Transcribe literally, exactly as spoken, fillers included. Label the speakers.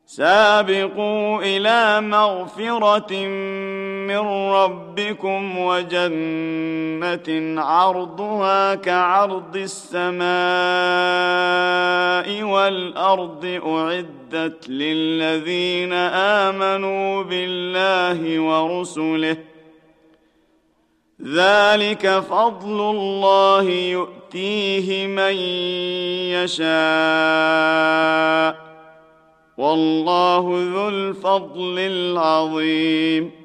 Speaker 1: سابقوا إلى مغفرة من ربكم وجنة عرضها كعرض السماء والأرض أعدت للذين آمنوا بالله ورسله ذلك فضل الله يؤتيه من يشاء والله ذو الفضل العظيم